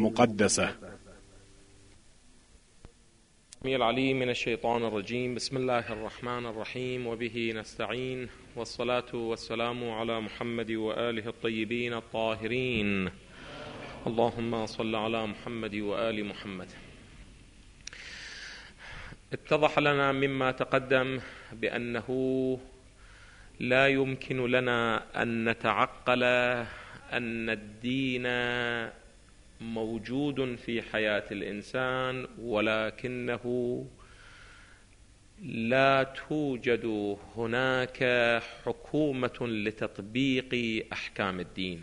المقدسة. العليم من الشيطان الرجيم. بسم الله الرحمن الرحيم، وبه نستعين، والصلاة والسلام على محمد وآله الطيبين الطاهرين. اللهم صل على محمد وآل محمد. اتضح لنا مما تقدم بأنه لا يمكن لنا أن نتعقل أن الدين موجود في حياة الإنسان، ولكنه لا توجد هناك حكومة لتطبيق أحكام الدين.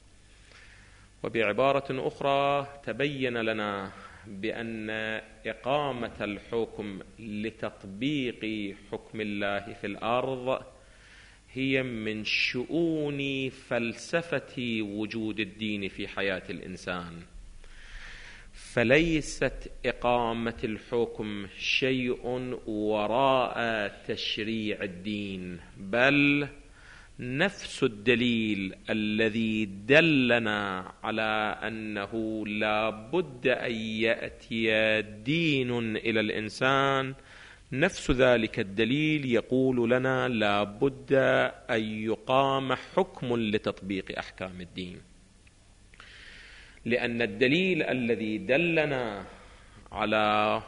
وبعبارة أخرى تبين لنا بأن إقامة الحكم لتطبيق حكم الله في الأرض هي من شؤون فلسفة وجود الدين في حياة الإنسان، فليست إقامة الحكم شيء وراء تشريع الدين، بل نفس الدليل الذي دلنا على أنه لا بد أن يأتي دين إلى الإنسان، نفس ذلك الدليل يقول لنا لا بد أن يقام حكم لتطبيق أحكام الدين، لأن الدليل الذي دلنا على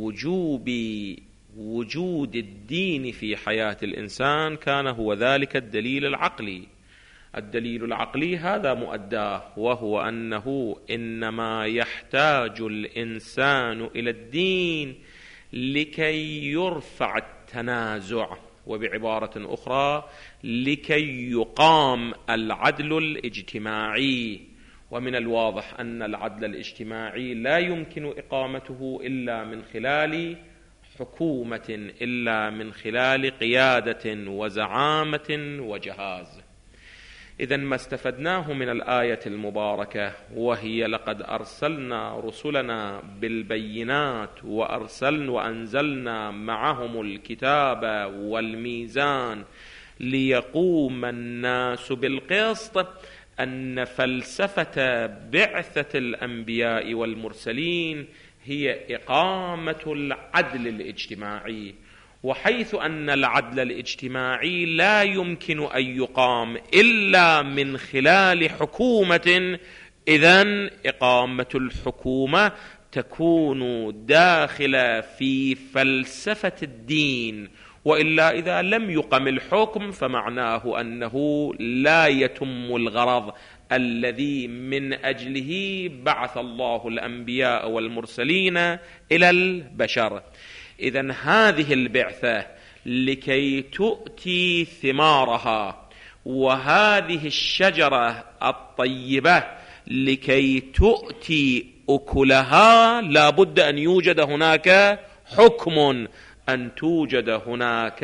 وجود الدين في حياة الإنسان كان هو ذلك الدليل العقلي. الدليل العقلي هذا مؤداه، وهو أنه إنما يحتاج الإنسان إلى الدين لكي يرفع التنازع، وبعبارة أخرى لكي يقام العدل الاجتماعي. ومن الواضح أن العدل الاجتماعي لا يمكن إقامته إلا من خلال حكومة، إلا من خلال قيادة وزعامة وجهاز. إذن ما استفدناه من الآية المباركة وهي لقد أرسلنا رسلنا بالبينات وأنزلنا معهم الكتاب والميزان ليقوم الناس بالقسط، أن فلسفة بعثة الأنبياء والمرسلين هي إقامة العدل الاجتماعي، وحيث أن العدل الاجتماعي لا يمكن أن يقام إلا من خلال حكومة، إذن إقامة الحكومة تكون داخلة في فلسفة الدين، وإلا إذا لم يقم الحكم فمعناه أنه لا يتم الغرض الذي من أجله بعث الله الأنبياء والمرسلين إلى البشر. إذن هذه البعثة لكي تؤتي ثمارها، وهذه الشجرة الطيبة لكي تؤتي أكلها، لا بد أن يوجد هناك حكم، أن توجد هناك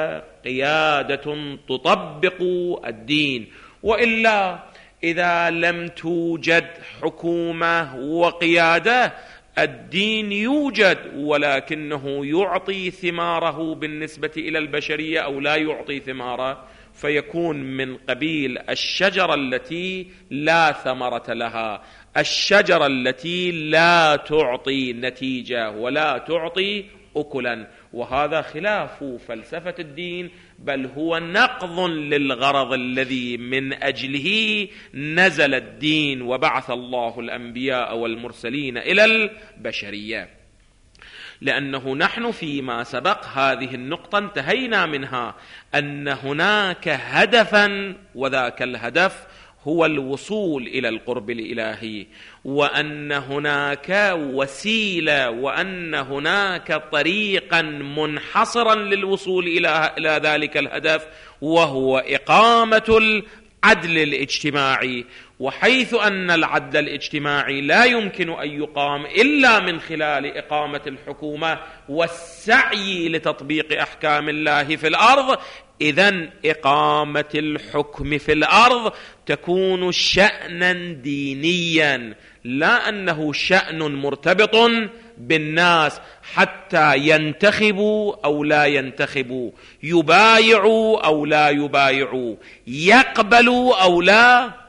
قيادة تطبق الدين، وإلا إذا لم توجد حكومة وقيادة الدين يوجد ولكنه يعطي ثماره بالنسبة إلى البشرية أو لا يعطي ثماره، فيكون من قبيل الشجرة التي لا ثمرة لها، الشجرة التي لا تعطي نتيجة ولا تعطي أكلا. وهذا خلاف فلسفة الدين، بل هو نقض للغرض الذي من أجله نزل الدين وبعث الله الأنبياء والمرسلين إلى البشرية. لأنه نحن فيما سبق هذه النقطة انتهينا منها، أن هناك هدفا، وذاك الهدف هو الوصول إلى القرب الإلهي، وأن هناك وسيلة وأن هناك طريقا منحصرا للوصول إلى ذلك الهدف، وهو إقامة العدل الاجتماعي. وحيث أن العدل الاجتماعي لا يمكن أن يقام إلا من خلال إقامة الحكومة والسعي لتطبيق أحكام الله في الأرض، إذن إقامة الحكم في الأرض تكون شأنا دينيا، لا أنه شأن مرتبط بالناس حتى ينتخبوا أو لا ينتخبوا، يبايعوا أو لا يبايعوا، يقبلوا أو لا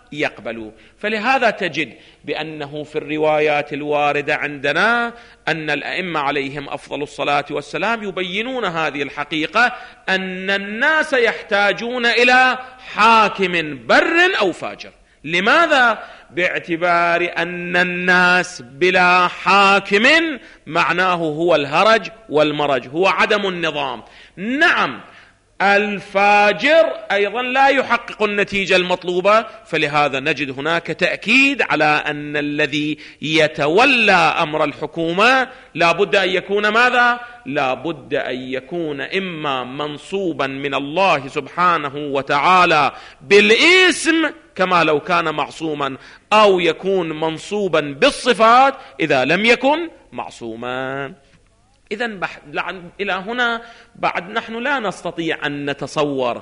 يقبلوا. فلهذا تجد بأنه في الروايات الواردة عندنا أن الأئمة عليهم أفضل الصلاة والسلام يبينون هذه الحقيقة، أن الناس يحتاجون إلى حاكم بر أو فاجر. لماذا؟ باعتبار أن الناس بلا حاكم معناه هو الهرج والمرج، هو عدم النظام. نعم، الفاجر أيضا لا يحقق النتيجة المطلوبة، فلهذا نجد هناك تأكيد على أن الذي يتولى أمر الحكومة لا بد أن يكون ماذا؟ لا بد أن يكون إما منصوبا من الله سبحانه وتعالى بالاسم كما لو كان معصوما، أو يكون منصوبا بالصفات إذا لم يكن معصوما. إذن إلى هنا بعد نحن لا نستطيع أن نتصور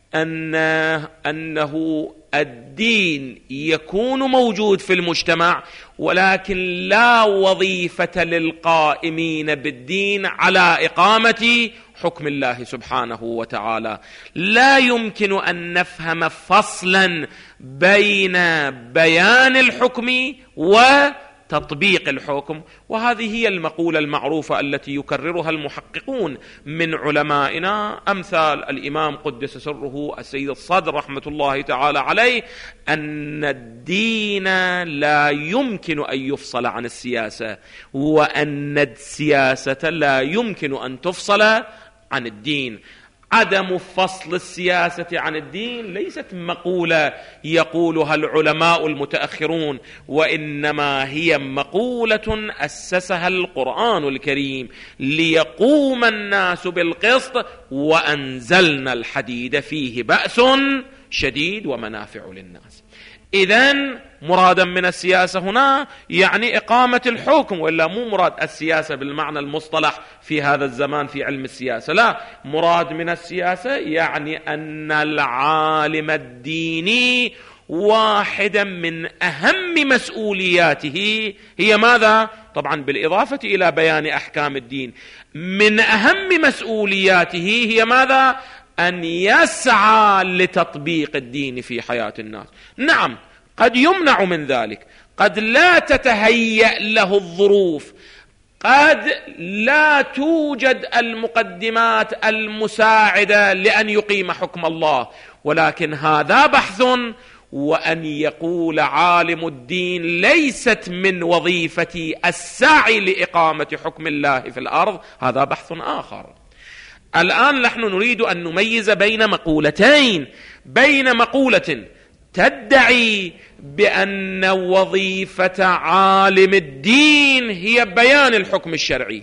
أنه الدين يكون موجود في المجتمع ولكن لا وظيفة للقائمين بالدين على إقامة حكم الله سبحانه وتعالى. لا يمكن أن نفهم فصلا بين بيان الحكم وتطبيق الحكم، وهذه هي المقولة المعروفة التي يكررها المحققون من علمائنا أمثال الإمام قدس سره السيد الصدر رحمة الله تعالى عليه، أن الدين لا يمكن أن يفصل عن السياسة، وأن السياسة لا يمكن أن تفصل عن الدين. عدم فصل السياسة عن الدين ليست مقولة يقولها العلماء المتأخرون، وإنما هي مقولة أسسها القرآن الكريم: ليقوم الناس بالقسط وأنزلنا الحديد فيه بأس شديد ومنافع للناس. إذن مرادا من السياسة هنا يعني إقامة الحكم، وإلا مو مراد السياسة بالمعنى المصطلح في هذا الزمان في علم السياسة، لا، مراد من السياسة يعني أن العالم الديني واحدا من أهم مسؤولياته هي ماذا؟ طبعا بالإضافة إلى بيان أحكام الدين، من أهم مسؤولياته هي ماذا؟ أن يسعى لتطبيق الدين في حياة الناس. نعم، قد يمنع من ذلك، قد لا تتهيأ له الظروف، قد لا توجد المقدمات المساعدة لأن يقيم حكم الله، ولكن هذا بحث. وأن يقول عالم الدين ليست من وظيفتي السعي لإقامة حكم الله في الأرض، هذا بحث آخر. الآن نحن نريد أن نميز بين مقولتين، بين مقولة تدعي بأن وظيفة عالم الدين هي بيان الحكم الشرعي،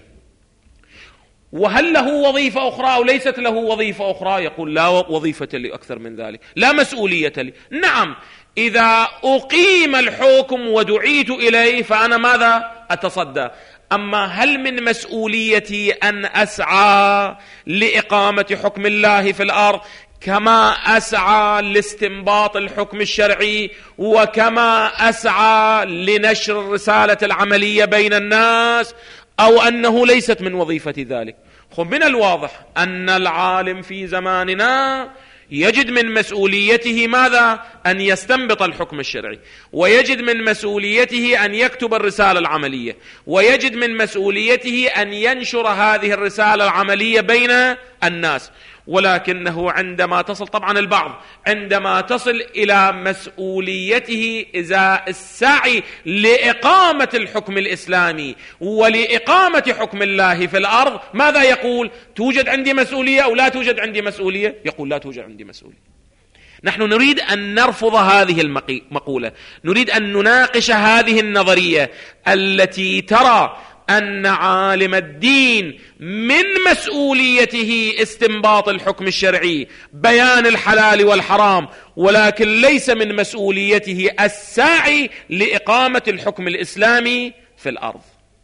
وهل له وظيفة أخرى أو ليست له وظيفة أخرى؟ يقول لا وظيفة لي أكثر من ذلك، لا مسؤولية لي. نعم، إذا أقيم الحكم ودعيت إليه فأنا ماذا؟ أتصدى. أما هل من مسؤوليتي أن أسعى لإقامة حكم الله في الأرض كما أسعى لاستنباط الحكم الشرعي، وكما أسعى لنشر الرسالة العملية بين الناس، أو أنه ليست من وظيفة ذلك؟ من الواضح أن العالم في زماننا يجد من مسؤوليته ماذا؟ أن يستنبط الحكم الشرعي، ويجد من مسؤوليته أن يكتب الرسالة العملية، ويجد من مسؤوليته أن ينشر هذه الرسالة العملية بين الناس. ولكنه عندما تصل، طبعا البعض عندما تصل إلى مسؤوليته إذا السعي لإقامة الحكم الإسلامي ولإقامة حكم الله في الأرض، ماذا يقول؟ توجد عندي مسؤولية أو لا توجد عندي مسؤولية؟ يقول لا توجد عندي مسؤولية. نحن نريد أن نرفض هذه المقولة، نريد أن نناقش هذه النظرية التي ترى أن عالم الدين من مسؤوليته استنباط الحكم الشرعي، بيان الحلال والحرام، ولكن ليس من مسؤوليته السعي لإقامة الحكم الإسلامي في الأرض.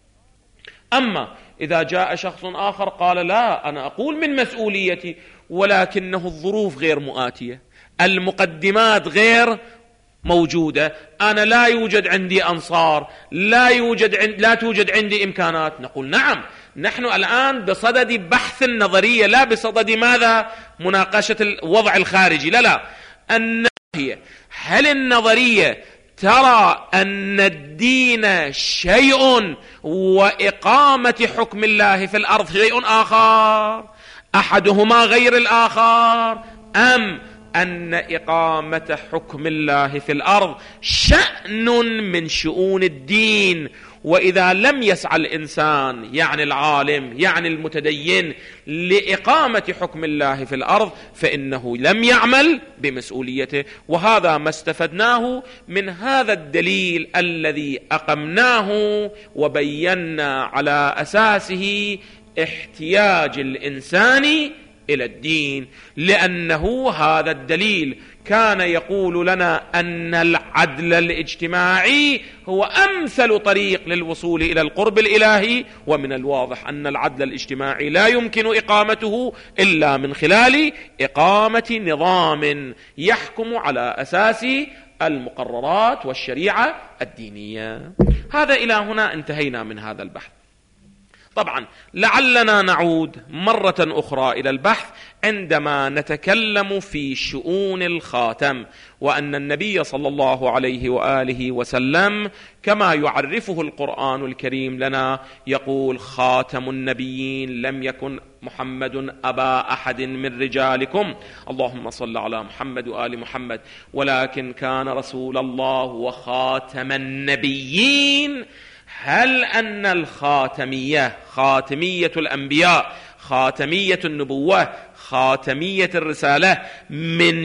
أما إذا جاء شخص آخر قال لا، أنا أقول من مسؤوليتي، ولكنه الظروف غير مؤاتية، المقدمات غير موجودة، أنا لا يوجد عندي أنصار، لا توجد عندي إمكانات، نقول نعم، نحن الآن بصدد بحث النظرية لا بصدد ماذا؟ مناقشة الوضع الخارجي. لا، أن هل النظرية ترى أن الدين شيء وإقامة حكم الله في الأرض شيء آخر، أحدهما غير الآخر، أم أن إقامة حكم الله في الأرض شأن من شؤون الدين؟ وإذا لم يسعى الإنسان يعني العالم يعني المتدين لإقامة حكم الله في الأرض فإنه لم يعمل بمسؤوليته. وهذا ما استفدناه من هذا الدليل الذي أقمناه وبينا على أساسه احتياج الإنسان إلى الدين، لأنه هذا الدليل كان يقول لنا أن العدل الاجتماعي هو أمثل طريق للوصول إلى القرب الإلهي، ومن الواضح أن العدل الاجتماعي لا يمكن إقامته إلا من خلال إقامة نظام يحكم على أساس المقررات والشريعة الدينية. هذا إلى هنا انتهينا من هذا البحث. طبعا لعلنا نعود مرة أخرى إلى البحث عندما نتكلم في شؤون الخاتم، وأن النبي صلى الله عليه وآله وسلم كما يعرفه القرآن الكريم لنا يقول: خاتم النبيين لم يكن محمد أبا أحد من رجالكم، اللهم صل على محمد وآل محمد، ولكن كان رسول الله وخاتم النبيين. هل أن الخاتمية، خاتمية الأنبياء، خاتمية النبوة، خاتمية الرسالة، من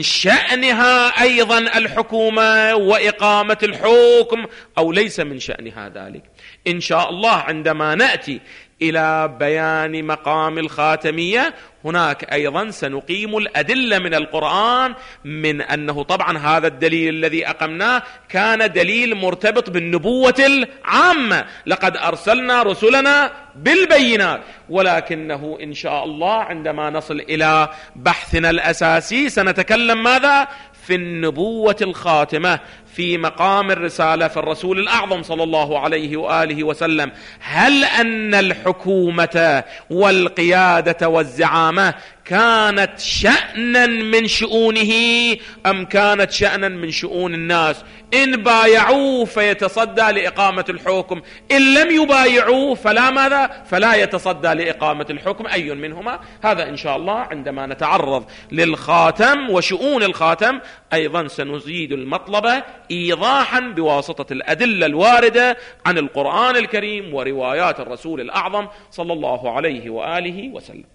شأنها أيضا الحكومة وإقامة الحكم أو ليس من شأنها ذلك؟ إن شاء الله عندما نأتي إلى بيان مقام الخاتمية هناك أيضا سنقيم الأدلة من القرآن من أنه طبعا هذا الدليل الذي أقمناه كان دليل مرتبط بالنبوة العامة، لقد أرسلنا رسلنا بالبينات، ولكنه إن شاء الله عندما نصل إلى بحثنا الأساسي سنتكلم ماذا؟ في النبوة الخاتمة، في مقام الرسالة، في الرسول الأعظم صلى الله عليه وآله وسلم. هل أن الحكومة والقيادة والزعامة كانت شأنا من شؤونه أم كانت شأنا من شؤون الناس؟ إن بايعوه فيتصدى لإقامة الحكم، إن لم يبايعوه فلا ماذا؟ فلا يتصدى لإقامة الحكم. أي منهما؟ هذا إن شاء الله عندما نتعرض للخاتم وشؤون الخاتم أيضا سنزيد المطلب إيضاحا بواسطة الأدلة الواردة عن القرآن الكريم وروايات الرسول الأعظم صلى الله عليه وآله وسلم.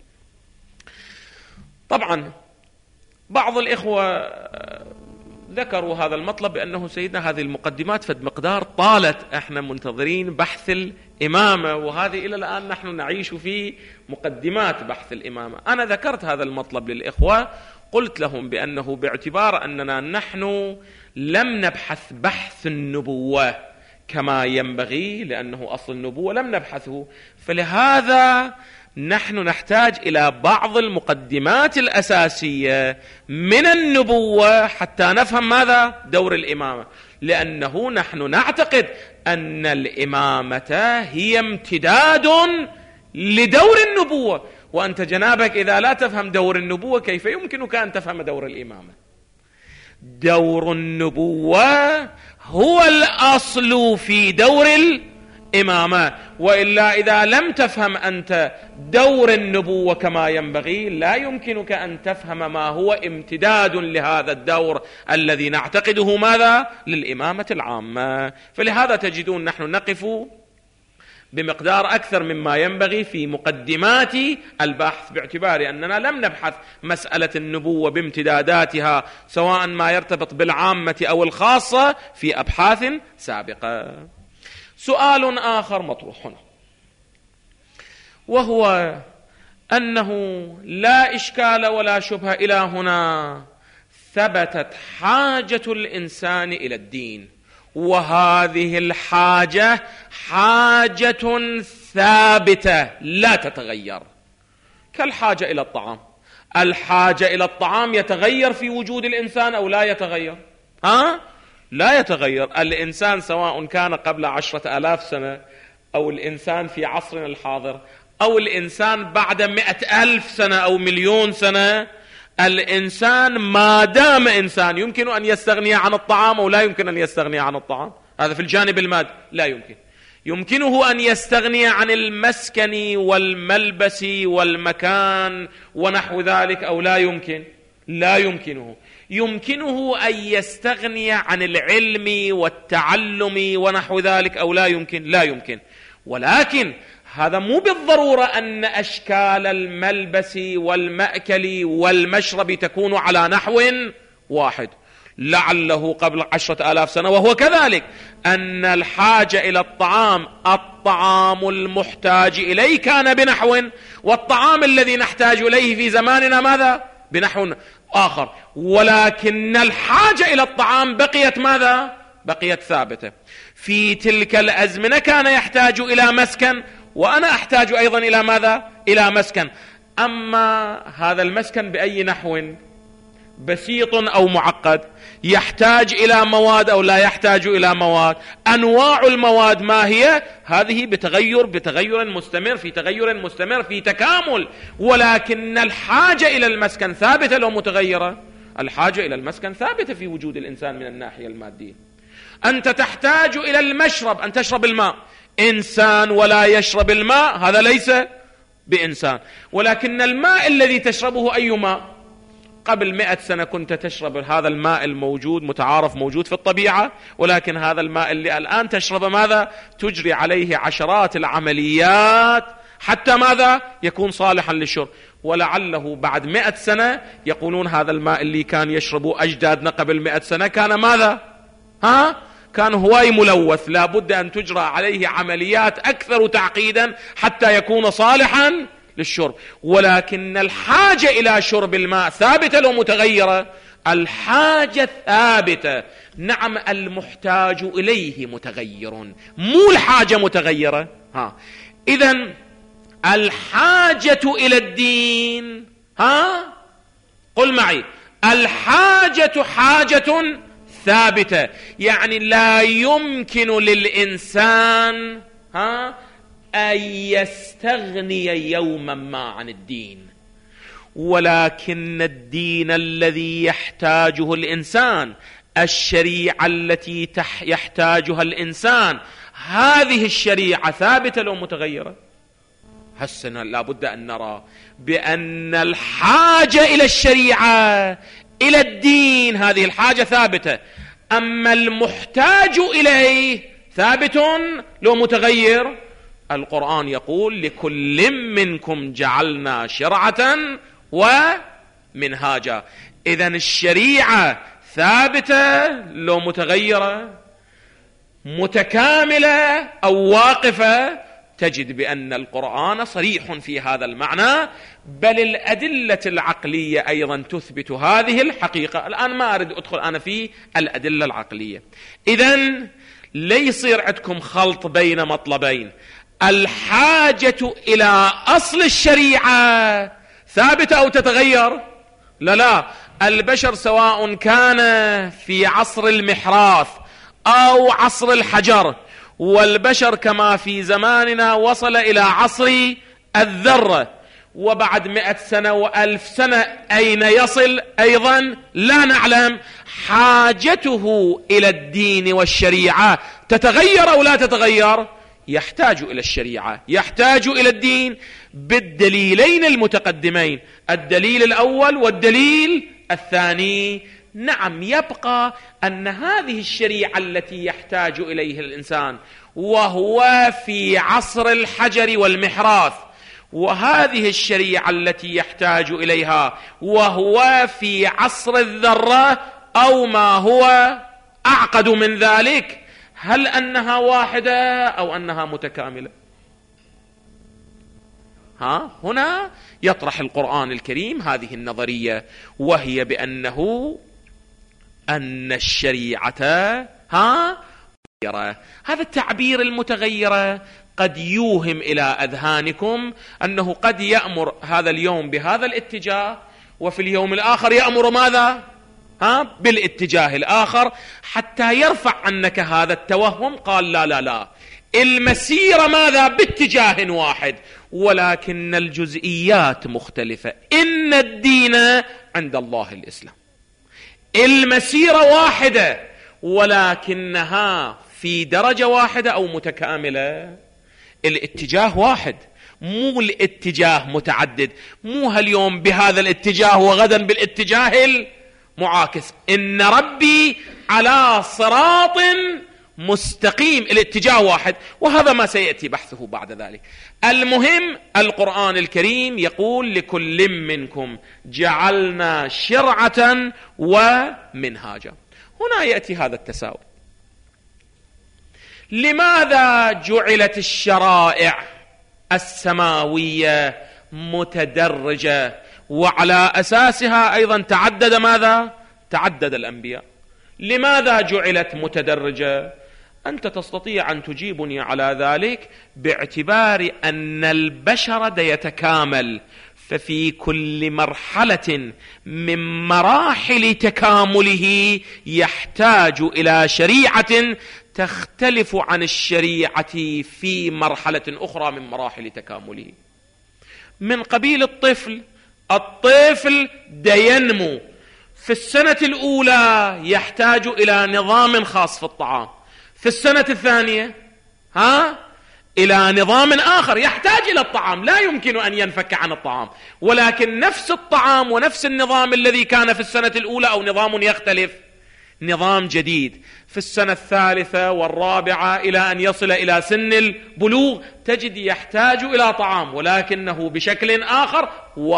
طبعا بعض الإخوة ذكروا هذا المطلب بأنه سيدنا هذه المقدمات فد مقدار طالت، احنا منتظرين بحث الإمامة، وهذه إلى الآن نحن نعيش في مقدمات بحث الإمامة. أنا ذكرت هذا المطلب للإخوة، قلت لهم بأنه باعتبار أننا نحن لم نبحث بحث النبوة كما ينبغي، لأنه أصل النبوة لم نبحثه، فلهذا نحن نحتاج إلى بعض المقدمات الأساسية من النبوة حتى نفهم ماذا؟ دور الإمامة، لأنه نحن نعتقد أن الإمامة هي امتداد لدور النبوة، وأنت جنابك إذا لا تفهم دور النبوة كيف يمكنك أن تفهم دور الإمامة؟ دور النبوة هو الأصل في دور الإمامة، وإلا إذا لم تفهم أنت دور النبوة كما ينبغي لا يمكنك أن تفهم ما هو امتداد لهذا الدور الذي نعتقده ماذا؟ للإمامة العامة. فلهذا تجدون نحن نقف بمقدار أكثر مما ينبغي في مقدمات البحث، باعتبار أننا لم نبحث مسألة النبوة بامتداداتها سواء ما يرتبط بالعامة أو الخاصة في أبحاث سابقة. سؤال آخر مطروح هنا، وهو أنه لا إشكال ولا شبهة إلى هنا ثبتت حاجة الإنسان إلى الدين، وهذه الحاجة حاجة ثابتة لا تتغير، كالحاجة إلى الطعام. الحاجة إلى الطعام يتغير في وجود الإنسان أو لا يتغير؟ لا يتغير. الإنسان سواء كان قبل 10,000 سنة أو الإنسان في عصرنا الحاضر أو الإنسان بعد 100,000 سنة أو 1,000,000 سنة، الإنسان ما دام إنسان يمكن أن يستغني عن الطعام أو لا يمكن أن يستغني عن الطعام؟ هذا في الجانب المادي. لا يمكن. يمكنه أن يستغني عن المسكن والملبس والمكان ونحو ذلك أو لا يمكن؟ لا يمكنه. يمكنه أن يستغني عن العلم والتعلم ونحو ذلك أو لا يمكن؟ لا يمكن. ولكن هذا مو بالضرورة أن أشكال الملبس والمأكل والمشرب تكون على نحو واحد. لعله قبل 10,000 سنة وهو كذلك، أن الحاجة إلى الطعام المحتاج إليه كان بنحو، والطعام الذي نحتاج إليه في زماننا ماذا؟ بنحو آخر. ولكن الحاجة إلى الطعام بقيت ماذا؟ بقيت ثابتة. في تلك الأزمنة كان يحتاج إلى مسكن، وأنا أحتاج أيضا إلى ماذا؟ إلى مسكن. أما هذا المسكن بأي نحو؟ بسيط أو معقد؟ يحتاج إلى مواد أو لا يحتاج إلى مواد؟ أنواع المواد ما هي؟ هذه بتغير مستمر، في تغير مستمر، في تكامل. ولكن الحاجة إلى المسكن ثابتة لو متغيرة؟ الحاجة إلى المسكن ثابتة في وجود الإنسان من الناحية المادية. أنت تحتاج إلى المشرب، أن تشرب الماء. إنسان ولا يشرب الماء هذا ليس بإنسان. ولكن الماء الذي تشربه أي ماء؟ قبل 100 سنة كنت تشرب هذا الماء الموجود متعارف موجود في الطبيعة، ولكن هذا الماء اللي الآن تشرب ماذا؟ تجري عليه عشرات العمليات حتى ماذا؟ يكون صالحا للشرب. ولعله بعد 100 سنة يقولون هذا الماء اللي كان يشربه أجدادنا قبل 100 سنة كان ماذا؟ كان هواي ملوث، لا بد أن تجرى عليه عمليات أكثر تعقيدا حتى يكون صالحا للشرب. ولكن الحاجة إلى شرب الماء ثابتة لو متغيرة؟ الحاجة ثابتة. نعم، المحتاج إليه متغير، مو الحاجة متغيرة. إذن الحاجة إلى الدين، قل معي، الحاجة حاجة ثابتة. يعني لا يمكن للإنسان أن يستغني يوما ما عن الدين. ولكن الدين الذي يحتاجه الإنسان، الشريعة التي يحتاجها الإنسان، هذه الشريعة ثابتة لو متغيرة؟ هسنا لابد أن نرى بأن الحاجة إلى الشريعة، إلى الدين، هذه الحاجة ثابتة. أما المحتاج إليه ثابت لو متغير؟ القرآن يقول لكل منكم جعلنا شرعة ومنهاجا. إذن الشريعة ثابتة لو متغيرة؟ متكاملة أو واقفة؟ تجد بأن القرآن صريح في هذا المعنى، بل الأدلة العقلية أيضا تثبت هذه الحقيقة. الآن ما أريد أدخل أنا في الأدلة العقلية. إذن ليصير عندكم خلط بين مطلبين. الحاجة إلى أصل الشريعة ثابتة أو تتغير؟ لا. البشر سواء كان في عصر المحراث أو عصر الحجر، والبشر كما في زماننا وصل إلى عصر الذرة، وبعد 100 سنة و1000 سنة أين يصل أيضا لا نعلم. حاجته إلى الدين والشريعة تتغير أو لا تتغير؟ يحتاج إلى الشريعة، يحتاج إلى الدين بالدليلين المتقدمين، الدليل الأول والدليل الثاني. نعم، يبقى أن هذه الشريعة التي يحتاج إليها الإنسان وهو في عصر الحجر والمحراث، وهذه الشريعة التي يحتاج إليها وهو في عصر الذرة أو ما هو أعقد من ذلك، هل أنها واحدة أو أنها متكاملة؟ هنا يطرح القرآن الكريم هذه النظرية، وهي بأنه أن الشريعة متغيرة. هذا التعبير المتغيرة قد يوهم إلى أذهانكم أنه قد يأمر هذا اليوم بهذا الاتجاه، وفي اليوم الآخر يأمر ماذا؟ بالاتجاه الآخر، حتى يرفع عنك هذا التوهم. قال لا، المسيرة ماذا؟ باتجاه واحد، ولكن الجزئيات مختلفة. إن الدين عند الله الإسلام. المسيرة واحدة ولكنها في درجة واحدة أو متكاملة. الاتجاه واحد، مو الاتجاه متعدد، مو هاليوم بهذا الاتجاه وغدا بالاتجاه المعاكس. إن ربي على صراط مستقيم، الاتجاه واحد، وهذا ما سيأتي بحثه بعد ذلك. المهم القرآن الكريم يقول لكل منكم جعلنا شرعة ومنهاجا. هنا يأتي هذا التساؤل: لماذا جعلت الشرائع السماوية متدرجة وعلى أساسها أيضا تعدد ماذا؟ تعدد الأنبياء. لماذا جعلت متدرجة؟ أنت تستطيع أن تجيبني على ذلك باعتبار أن البشر يتكامل، ففي كل مرحلة من مراحل تكامله يحتاج إلى شريعة تختلف عن الشريعة في مرحلة أخرى من مراحل تكامله. من قبيل الطفل ينمو في السنة الأولى يحتاج إلى نظام خاص في الطعام، في السنة الثانية إلى نظام آخر يحتاج إلى الطعام، لا يمكن أن ينفك عن الطعام، ولكن نفس الطعام ونفس النظام الذي كان في السنة الأولى أو نظام يختلف، نظام جديد في السنة الثالثة والرابعة إلى أن يصل إلى سن البلوغ تجد يحتاج إلى طعام ولكنه بشكل آخر،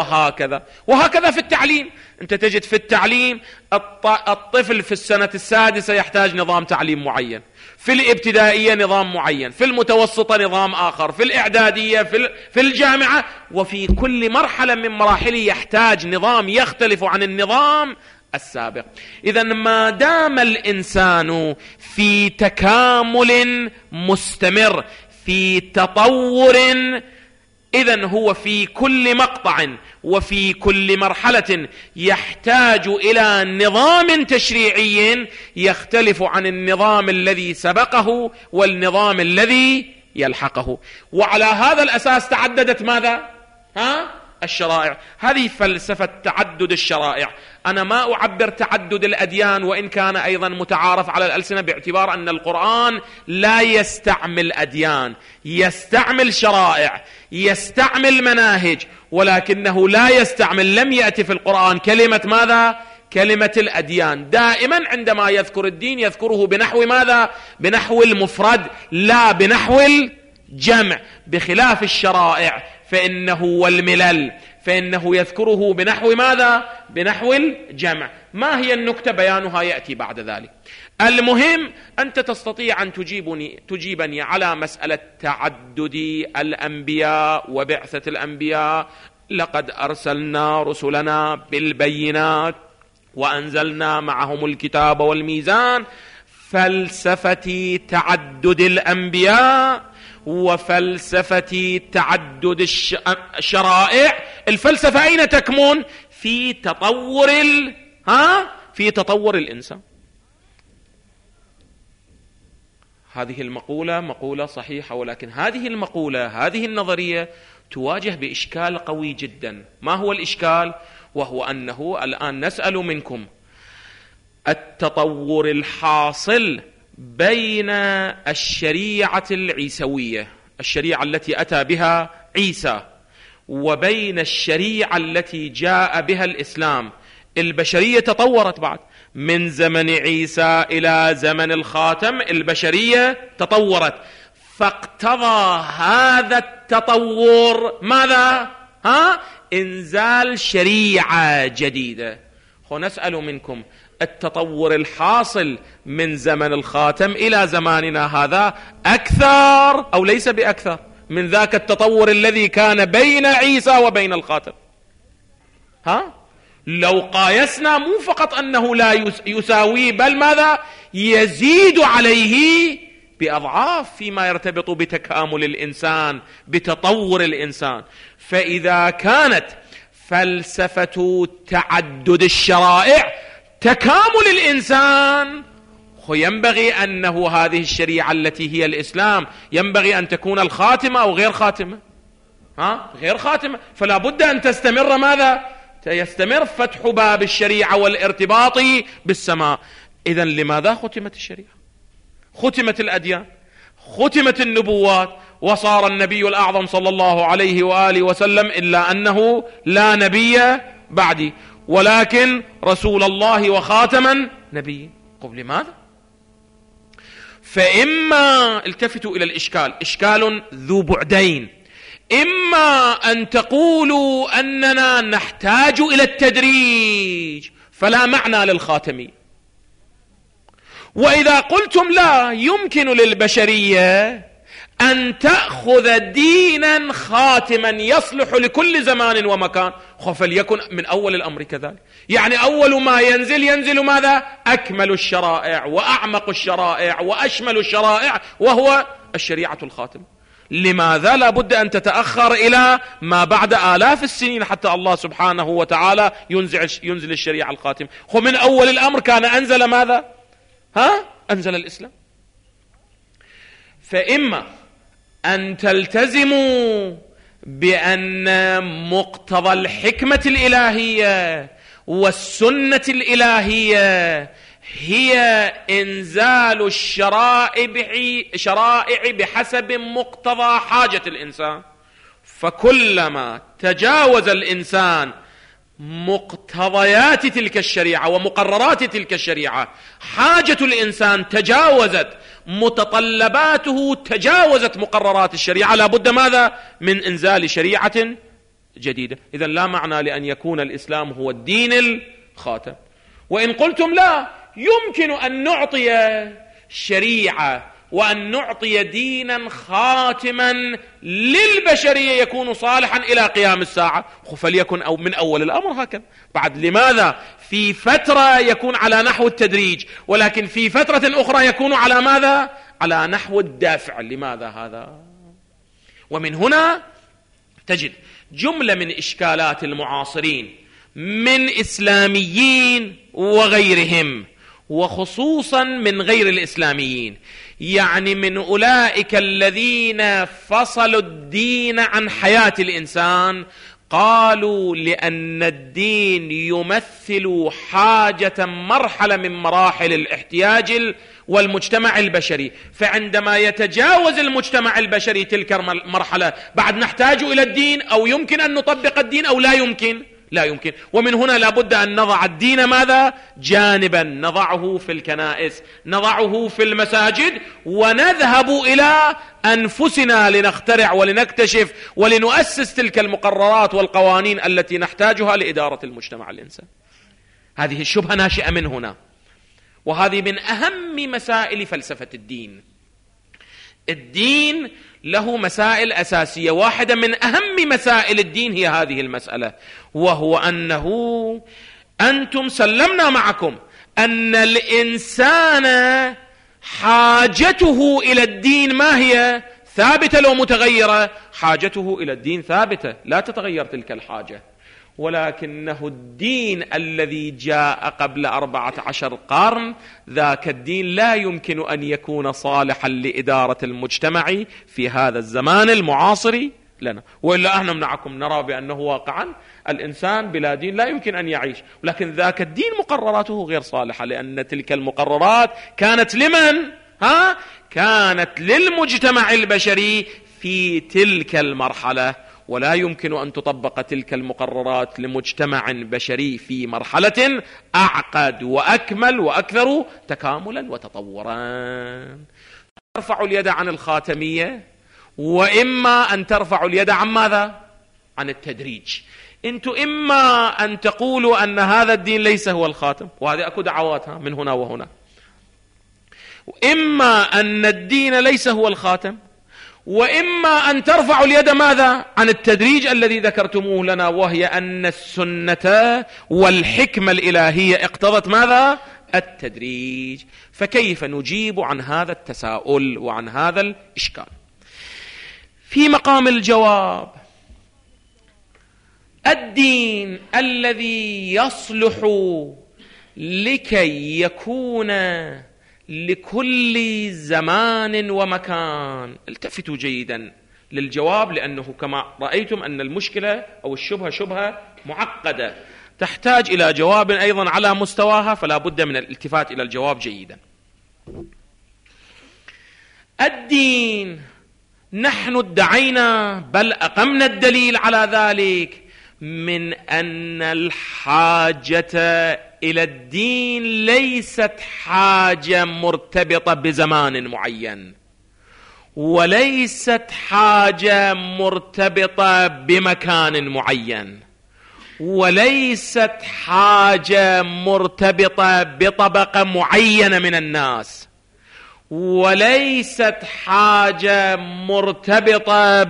وهكذا في التعليم. أنت تجد في التعليم الطفل في السنة السادسة يحتاج نظام تعليم معين، في الابتدائية نظام معين، في المتوسطة نظام آخر، في الإعدادية، في الجامعة، وفي كل مرحلة من مراحله يحتاج نظام يختلف عن النظام السابق. إذن ما دام الإنسان في تكامل مستمر، في تطور، إذن هو في كل مقطع وفي كل مرحلة يحتاج إلى نظام تشريعي يختلف عن النظام الذي سبقه والنظام الذي يلحقه. وعلى هذا الأساس تعددت ماذا؟ الشرائع. هذه فلسفة تعدد الشرائع. أنا ما أعبر تعدد الأديان، وإن كان أيضا متعارف على الألسنة باعتبار أن القرآن لا يستعمل أديان، يستعمل شرائع، يستعمل مناهج، ولكنه لا يستعمل، لم يأتي في القرآن كلمة ماذا؟ كلمة الأديان. دائما عندما يذكر الدين يذكره بنحو ماذا؟ بنحو المفرد لا بنحو الجمع، بخلاف الشرائع فإنه والملل فإنه يذكره بنحو ماذا؟ بنحو الجمع. ما هي النكتة؟ بيانها يأتي بعد ذلك. المهم أنت تستطيع أن تجيبني على مسألة تعدد الأنبياء وبعثة الأنبياء. لقد أرسلنا رسلنا بالبينات وأنزلنا معهم الكتاب والميزان. فلسفة تعدد الأنبياء وفلسفة تعدد الشرائع، الفلسفة أين تكمن؟ في تطور الإنسان. هذه المقولة مقولة صحيحة، ولكن هذه النظرية تواجه بإشكال قوي جدا. ما هو الإشكال؟ وهو أنه الآن نسأل منكم التطور الحاصل بين الشريعة العيسوية، الشريعة التي أتى بها عيسى، وبين الشريعة التي جاء بها الإسلام. البشرية تطورت بعد من زمن عيسى إلى زمن الخاتم، البشرية تطورت، فاقتضى هذا التطور ماذا؟ إنزال شريعة جديدة. نسأل منكم التطور الحاصل من زمن الخاتم إلى زماننا هذا أكثر أو ليس بأكثر من ذاك التطور الذي كان بين عيسى وبين الخاتم؟ لو قايسنا مو فقط أنه لا يساوي، بل ماذا؟ يزيد عليه بأضعاف فيما يرتبط بتكامل الإنسان، بتطور الإنسان. فإذا كانت فلسفة تعدد الشرائع تكامل الإنسان، ينبغي أنه هذه الشريعة التي هي الإسلام ينبغي أن تكون الخاتمة أو غير خاتمة؟ غير خاتمة، فلا بد أن تستمر ماذا؟ يستمر فتح باب الشريعة والارتباط بالسماء. إذن لماذا ختمت الشريعة؟ ختمت الأديان، ختمت النبوات، وصار النبي الأعظم صلى الله عليه وآله وسلم إلا أنه لا نبي بعدي، ولكن رسول الله وخاتما نبي. قل لماذا؟ فإما التفتوا إلى الإشكال، إشكال ذو بعدين. إما أن تقولوا أننا نحتاج إلى التدريج فلا معنى للخاتمي، وإذا قلتم لا يمكن للبشرية أن تأخذ دينا خاتما يصلح لكل زمان ومكان، فليكن من أول الأمر كذلك. يعني أول ما ينزل ماذا؟ أكمل الشرائع وأعمق الشرائع وأشمل الشرائع، وهو الشريعة الخاتمة. لماذا لا بد أن تتأخر إلى ما بعد آلاف السنين حتى الله سبحانه وتعالى ينزل الشريعة الخاتمة؟ ومن أول الأمر كان أنزل ماذا؟ أنزل الإسلام. فإما أن تلتزموا بأن مقتضى الحكمة الإلهية والسنة الإلهية هي إنزال الشرائع بحسب مقتضى حاجة الإنسان، فكلما تجاوز الإنسان مقتضيات تلك الشريعة ومقررات تلك الشريعة، حاجة الإنسان تجاوزت، متطلباته تجاوزت مقررات الشريعة، لا بد ماذا؟ من إنزال شريعة جديدة. إذن لا معنى لأن يكون الإسلام هو الدين الخاتم. وإن قلتم لا يمكن أن نعطي شريعة وأن نعطي دينا خاتما للبشرية يكون صالحا إلى قيام الساعة، فليكن أو من أول الأمر هكذا. بعد لماذا في فترة يكون على نحو التدريج، ولكن في فترة أخرى يكون على ماذا؟ على نحو الدافع. لماذا هذا؟ ومن هنا تجد جملة من إشكالات المعاصرين من إسلاميين وغيرهم، وخصوصا من غير الإسلاميين، يعني من أولئك الذين فصلوا الدين عن حياة الإنسان، قالوا لأن الدين يمثل حاجة مرحلة من مراحل الاحتياج والمجتمع البشري، فعندما يتجاوز المجتمع البشري تلك المرحلة بعد نحتاج إلى الدين، أو يمكن أن نطبق الدين أو لا يمكن. ومن هنا لابد أن نضع الدين ماذا؟ جانبا، نضعه في الكنائس، نضعه في المساجد، ونذهب إلى أنفسنا لنخترع ولنكتشف ولنؤسس تلك المقررات والقوانين التي نحتاجها لإدارة المجتمع الإنساني. هذه الشبهة ناشئة من هنا، وهذه من أهم مسائل فلسفة الدين. الدين له مسائل أساسية، واحدة من أهم مسائل الدين هي هذه المسألة، وهو أنه أنتم سلمنا معكم أن الإنسان حاجته إلى الدين ما هي؟ ثابتة لو متغيرة؟ حاجته إلى الدين ثابتة، لا تتغير تلك الحاجة، ولكنه الدين الذي جاء قبل 14 قرن، ذاك الدين لا يمكن أن يكون صالحا لإدارة المجتمع في هذا الزمان المعاصر لنا، وإلا احنا منعكم نرى بأنه واقعا الإنسان بلا دين لا يمكن أن يعيش، ولكن ذاك الدين مقرراته غير صالحة، لأن تلك المقررات كانت لمن؟ كانت للمجتمع البشري في تلك المرحلة، ولا يمكن أن تطبق تلك المقررات لمجتمع بشري في مرحلة أعقد وأكمل وأكثر تكاملا وتطورا. ترفع اليد عن الخاتمية، وإما أن ترفع اليد عن ماذا؟ عن التدريج. أنتم إما أن تقولوا أن هذا الدين ليس هو الخاتم، وهذه أكو دعواتها من هنا وهنا، إما أن الدين ليس هو الخاتم، وإما أن ترفعوا اليد ماذا؟ عن التدريج الذي ذكرتموه لنا، وهي أن السنة والحكمة الإلهية اقتضت ماذا؟ التدريج. فكيف نجيب عن هذا التساؤل وعن هذا الإشكال؟ في مقام الجواب، الدين الذي يصلح لكي يكون لكل زمان ومكان، التفتوا جيدا، للجواب، لأنه كما رأيتم أن المشكلة أو الشبهة شبهة معقدة تحتاج إلى جواب أيضا على مستواها، فلا بد من الالتفات إلى الجواب جيدا. الدين، نحن ادعينا بل أقمنا الدليل على ذلك من أن الحاجة إلى الدين ليست حاجة مرتبطة بزمان معين، وليست حاجة مرتبطة بمكان معين، وليست حاجة مرتبطة بطبقة معينة من الناس، وليست حاجة مرتبطة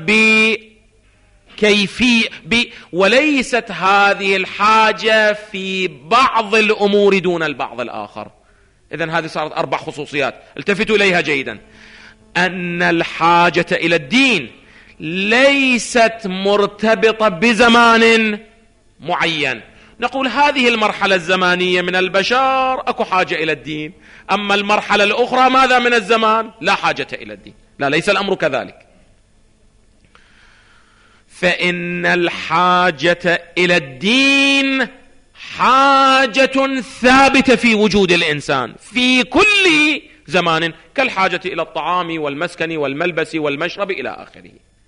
بكيفية وليست هذه الحاجة في بعض الأمور دون البعض الآخر. إذن هذه صارت 4 خصوصيات، التفتوا إليها جيدا. أن الحاجة إلى الدين ليست مرتبطة بزمان معين، نقول هذه المرحلة الزمانية من البشر أكو حاجة إلى الدين، أما المرحلة الأخرى ماذا من الزمان لا حاجة إلى الدين. لا، ليس الأمر كذلك. فإن الحاجة إلى الدين حاجة ثابتة في وجود الإنسان في كل زمان، كالحاجة إلى الطعام والمسكن والملبس والمشرب إلى آخره.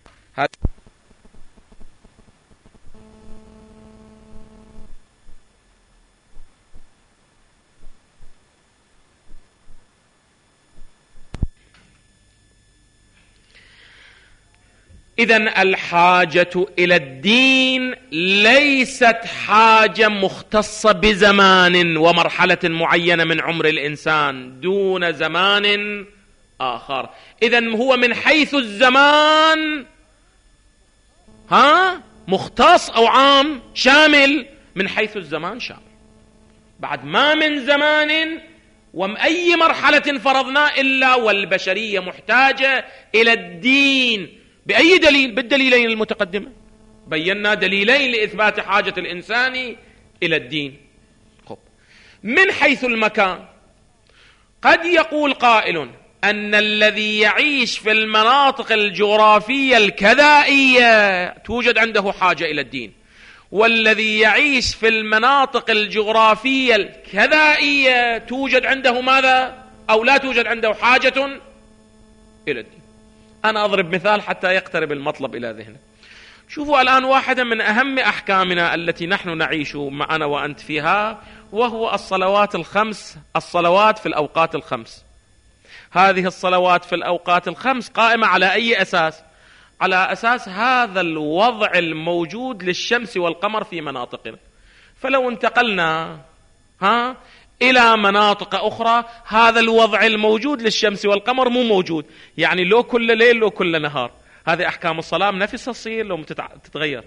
إذن الحاجة إلى الدين ليست حاجة مختصة بزمان ومرحلة معينة من عمر الإنسان دون زمان آخر. إذن هو من حيث الزمان مختص أو عام شامل، من حيث الزمان شامل. بعد ما من زمان وأي مرحلة فرضنا إلا والبشرية محتاجة إلى الدين. بأي دليل؟ بالدليلين المتقدمة، بينا دليلين لإثبات حاجة الإنسان إلى الدين. من حيث المكان، قد يقول قائل أن الذي يعيش في المناطق الجغرافية الكذائية توجد عنده حاجة إلى الدين، والذي يعيش في المناطق الجغرافية الكذائية توجد عنده ماذا؟ أو لا توجد عنده حاجة إلى الدين. أنا أضرب مثال حتى يقترب المطلب إلى ذهنك. شوفوا الآن واحدة من أهم أحكامنا التي نحن نعيش معنا وأنت فيها، وهو الصلوات الخمس، الصلوات في الأوقات الخمس. هذه الصلوات في الأوقات الخمس قائمة على أي أساس؟ على أساس هذا الوضع الموجود للشمس والقمر في مناطقنا. فلو انتقلنا إلى مناطق أخرى هذا الوضع الموجود للشمس والقمر مو موجود، يعني لو كل ليل لو كل نهار. هذه أحكام الصلاة نفسها تصير لو تتغير.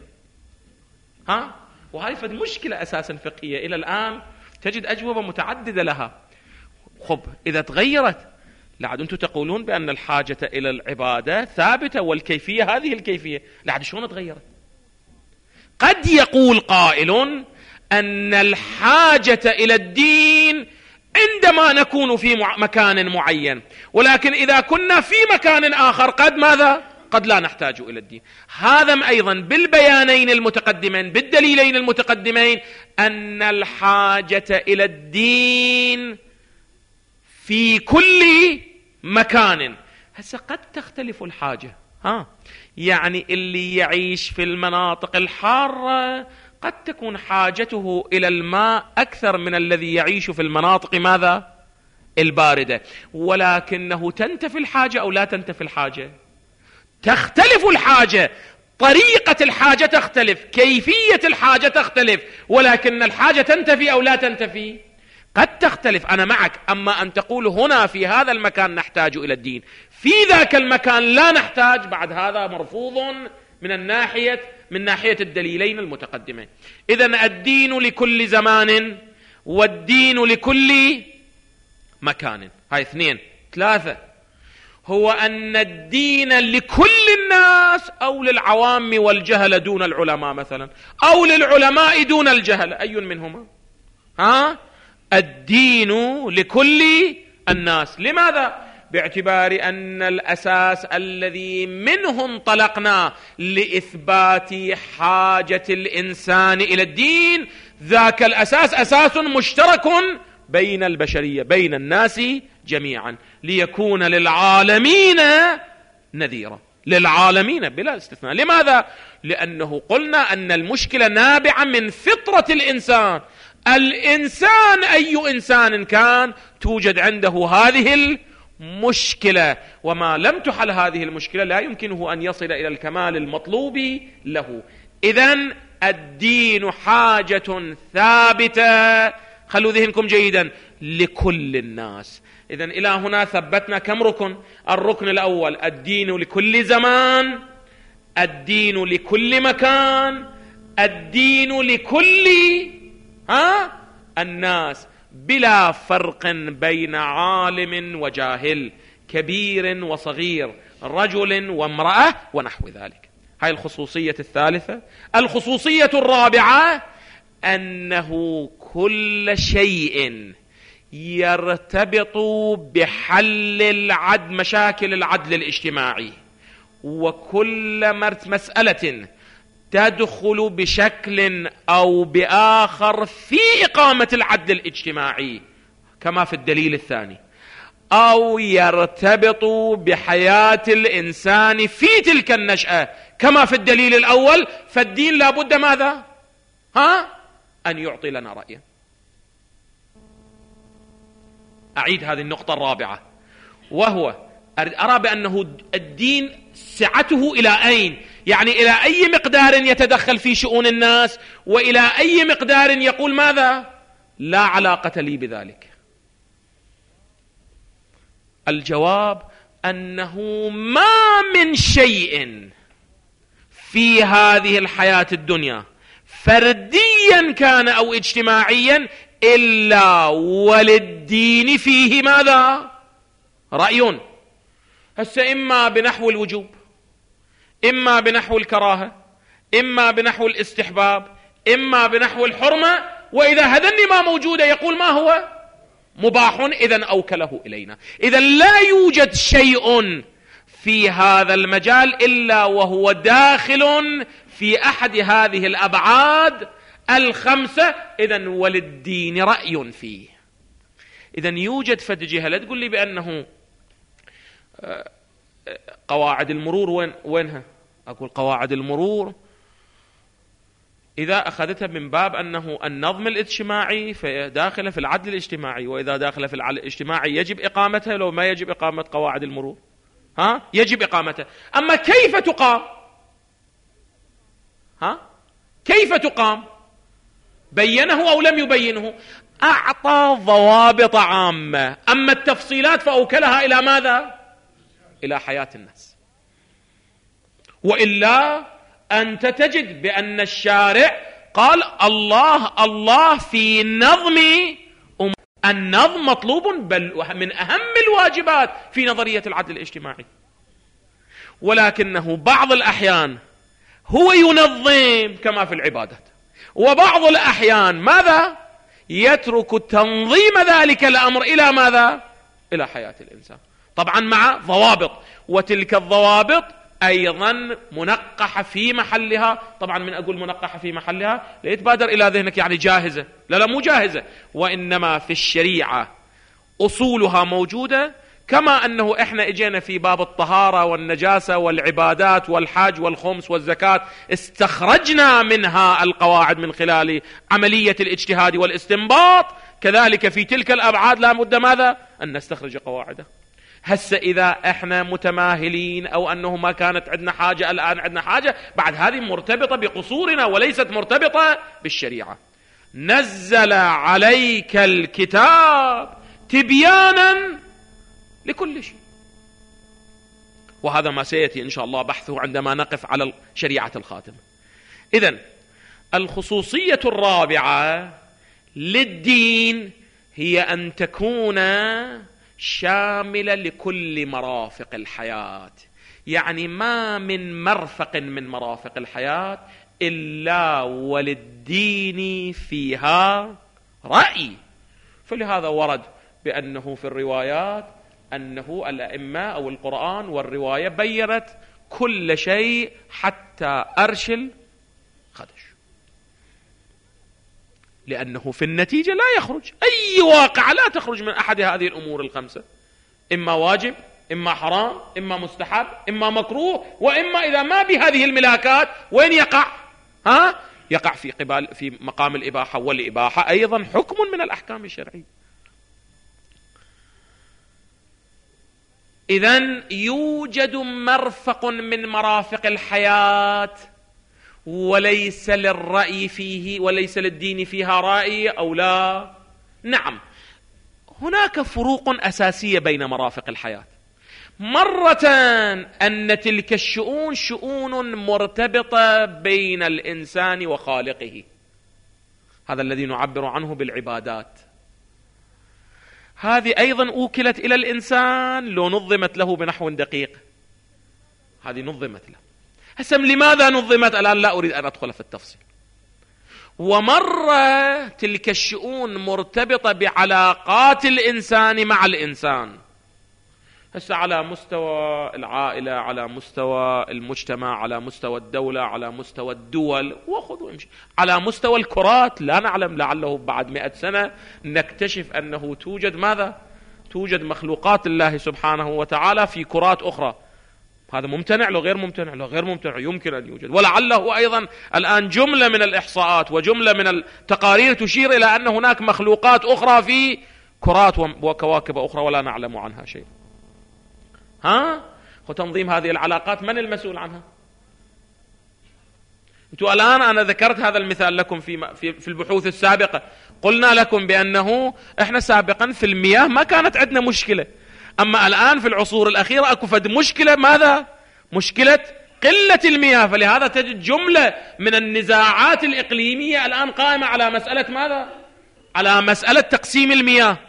وهذه فد مشكلة أساسا فقهية إلى الآن تجد أجوبة متعددة لها. إذا تغيرت لعد أنتم تقولون بأن الحاجة إلى العبادة ثابتة والكيفية هذه الكيفية، لعد شلون تغيرت؟ قد يقول قائل أن الحاجة إلى الدين عندما نكون في مكان معين، ولكن إذا كنا في مكان آخر قد ماذا؟ قد لا نحتاج إلى الدين. هذا أيضا بالبيانين المتقدمين بالدليلين المتقدمين أن الحاجة إلى الدين في كل مكان. هسه قد تختلف الحاجة، يعني اللي يعيش في المناطق الحارة قد تكون حاجته إلى الماء أكثر من الذي يعيش في المناطق ماذا؟ الباردة، ولكنه تنتفي الحاجة أو لا تنتفي الحاجة؟ تختلف الحاجة، طريقة الحاجة تختلف، كيفية الحاجة تختلف، ولكن الحاجة تنتفي أو لا تنتفي؟ قد تختلف، أنا معك. أما أن تقول هنا في هذا المكان نحتاج إلى الدين، في ذاك المكان لا نحتاج، بعد هذا مرفوض من ناحية الدليلين المتقدمين. إذن الدين لكل زمان والدين لكل مكان. هاي 2. 3 هو أن الدين لكل الناس أو للعوام والجهل دون العلماء مثلا، أو للعلماء دون الجهل، أي منهما؟ الدين لكل الناس. لماذا؟ باعتبار أن الأساس الذي منه انطلقنا لإثبات حاجة الإنسان إلى الدين، ذاك الأساس أساس مشترك بين البشرية، بين الناس جميعا، ليكون للعالمين نذيرا، للعالمين بلا استثناء. لماذا؟ لأنه قلنا أن المشكلة نابعة من فطرة الإنسان. الإنسان أي إنسان كان توجد عنده هذه المشكلة، وما لم تحل هذه المشكلة لا يمكنه أن يصل إلى الكمال المطلوب له. إذن الدين حاجة ثابتة، خلوا ذهنكم جيدا، لكل الناس. إذن إلى هنا ثبتنا كم ركن؟ الركن الأول الدين لكل زمان، الدين لكل مكان، الدين لكل الناس بلا فرق بين عالم وجاهل، كبير وصغير، رجل وامرأة ونحو ذلك. هاي الخصوصية الثالثة. الخصوصية الرابعة أنه كل شيء يرتبط بحل مشاكل العدل الاجتماعي، وكل مسألة تدخل بشكل أو بآخر في إقامة العدل الاجتماعي كما في الدليل الثاني، أو يرتبط بحياة الإنسان في تلك النشأة كما في الدليل الأول، فالدين لابد ماذا؟ أن يعطي لنا رأيا. أعيد هذه النقطة الرابعة، وهو أرى بأنه الدين سعته إلى أين؟ يعني إلى أي مقدار يتدخل في شؤون الناس، وإلى أي مقدار يقول ماذا؟ لا علاقة لي بذلك. الجواب أنه ما من شيء في هذه الحياة الدنيا فرديا كان أو اجتماعيا إلا وللدين فيه ماذا؟ رأي. هسه إما بنحو الوجوب، إما بنحو الكراهة، إما بنحو الاستحباب، إما بنحو الحرمة، وإذا هذني ما موجودة يقول ما هو؟ مباح، إذن أوكله إلينا. إذن لا يوجد شيء في هذا المجال إلا وهو داخل في أحد هذه الأبعاد الخمسة، إذن وللدين رأي فيه. إذن يوجد فد جهة. لا تقول لي بأنه قواعد المرور وينها؟ أقول قواعد المرور إذا أخذتها من باب أنه النظم الاجتماعي فداخل في العدل الاجتماعي، وإذا داخل في العدل الاجتماعي يجب إقامتها، لو ما يجب إقامة قواعد المرور يجب إقامتها. أما كيف تقام؟ كيف تقام؟ بينه أو لم يبينه؟ أعطى ضوابط عامة، أما التفصيلات فأوكلها إلى ماذا؟ إلى حياة الناس. وإلا أنت تجد بأن الشارع قال الله في نظم النظم مطلوب، بل من أهم الواجبات في نظرية العدل الاجتماعي، ولكنه بعض الأحيان هو ينظم كما في العبادات، وبعض الأحيان ماذا؟ يترك تنظيم ذلك الأمر إلى ماذا؟ إلى حياة الإنسان، طبعا مع ضوابط، وتلك الضوابط أيضا منقحة في محلها. طبعا من أقول منقحة في محلها لا يتبادر إلى ذهنك يعني جاهزة، لا مو جاهزة، وإنما في الشريعة أصولها موجودة، كما أنه إحنا إجينا في باب الطهارة والنجاسة والعبادات والحج والخمس والزكاة استخرجنا منها القواعد من خلال عملية الاجتهاد والاستنباط، كذلك في تلك الأبعاد لا بد ماذا؟ أن نستخرج قواعده. هسه إذا إحنا متماهلين أو أنه ما كانت عندنا حاجة الآن عندنا حاجة، بعد هذه مرتبطة بقصورنا وليست مرتبطة بالشريعة. نزل عليك الكتاب تبيانا لكل شيء، وهذا ما سيأتي إن شاء الله بحثه عندما نقف على شريعة الخاتم. إذن الخصوصية الرابعة للدين هي أن تكون شاملة لكل مرافق الحياة، يعني ما من مرفق من مرافق الحياة إلا وللدين فيها رأي. فلهذا ورد بأنه في الروايات أنه الأئمة أو القرآن والرواية بيّنت كل شيء حتى أرشل خدش، لأنه في النتيجة لا يخرج أي واقع، لا تخرج من أحد هذه الأمور الخمسة، إما واجب، إما حرام، إما مستحب، إما مكروه، وإما إذا ما بهذه الملاكات وين يقع؟ يقع في مقام الإباحة، والإباحة أيضا حكم من الأحكام الشرعية. إذن يوجد مرفق من مرافق الحياة وليس للرأي فيه، وليس للدين فيها رأي أو لا. نعم، هناك فروق أساسية بين مرافق الحياة. مرة أن تلك الشؤون شؤون مرتبطة بين الإنسان وخالقه، هذا الذي نعبر عنه بالعبادات. هذه أيضا أوكلت إلى الإنسان لو نظمت له بنحو دقيق، هذه نظمت له. هسم لماذا نظمت؟ الآن لا أريد أن أدخل في التفصيل. ومرة تلك الشؤون مرتبطة بعلاقات الإنسان مع الإنسان، هسه على مستوى العائلة، على مستوى المجتمع، على مستوى الدولة، على مستوى الدول، وخذوا امشي على مستوى الكرات. لا نعلم، لعله بعد 100 سنة نكتشف أنه توجد ماذا؟ توجد مخلوقات الله سبحانه وتعالى في كرات أخرى. هذا ممتنع لو غير ممتنع؟ لو غير ممتنع يمكن أن يوجد، ولعله أيضا الآن جملة من الإحصاءات وجملة من التقارير تشير إلى أن هناك مخلوقات أخرى في كرات وكواكب أخرى ولا نعلم عنها شيء. وتنظيم هذه العلاقات من المسؤول عنها؟ انتوا الآن أنا ذكرت هذا المثال لكم في البحوث السابقة، قلنا لكم بأنه احنا سابقا في المياه ما كانت عندنا مشكلة، أما الآن في العصور الأخيرة أكو فد مشكلة. ماذا؟ مشكلة قلة المياه. فلهذا تجد جملة من النزاعات الإقليمية الآن قائمة على مسألة ماذا؟ على مسألة تقسيم المياه.